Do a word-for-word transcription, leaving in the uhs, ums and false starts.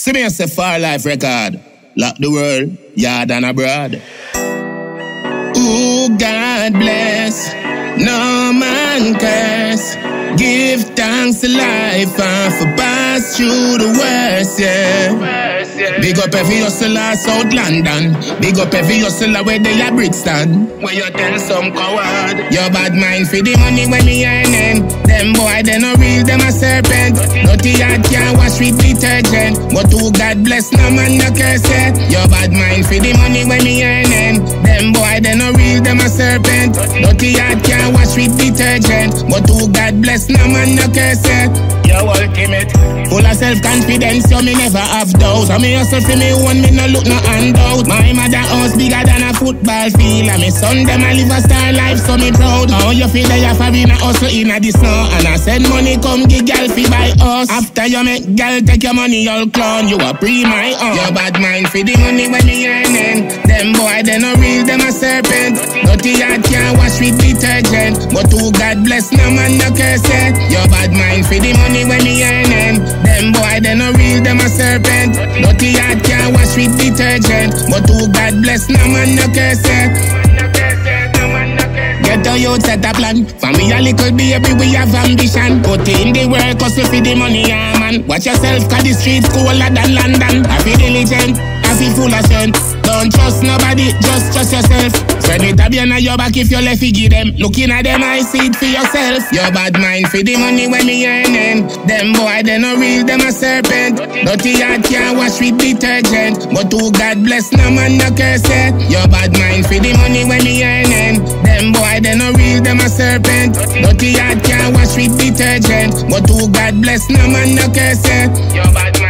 See me as a far life record. Lock the world, yard and abroad. Ooh, God bless, no man curse. Give thanks to life and for pass through the worst, yeah. Big up every hustler South London. Big up every hustler where they are Brixton. Where you tell some coward your bad mind for the money when me earning. Them boy they no real, them a serpent. Dirty heart can't wash with detergent. But who God bless no man no curse it. Your bad mind for the money when me earning. Them boy they no real, them a serpent. Dirty heart can't wash with detergent. But who God bless no man no curse it. Your ultimate full of self-confidence, so me never have doubt. So me hustle for me one, me no look no handout. My mother house bigger than a football field, and me son them a live a star life, so me proud. How you feel that you for being a hustle in a the snow, and I said money come give girl fi buy us. After you make girl take your money, you'll clown. You a pre my own. Your bad mind for the money when me earning. Them boy they no real, them a serpent. Dirty heart can't wash with detergent. But who God bless no man no curse it. Your bad mind for the money when me earning. Them boy they no real, them a serpent. Dirty heart can't wash with detergent. But who God bless no man no curse it. Get a youth set a plan. For me a little baby we have ambition. Put in the work hustle for the money, yeah man. Watch yourself cause the streets colder than London. I feel diligent, I feel full of strength. Don't trust nobody, just trust yourself. Friend it a be on your back if you left you give them. Looking at them I see it for yourself. Your bad mind for the money when me earning. Them boy they no real, them a serpent. Dirty heart can't wash with detergent. But who God bless no man no curse it. Your bad mind for the money when me earning. Them boy they no real, them a serpent. Dirty heart can't wash with detergent. But who God bless no man no curse it. Your bad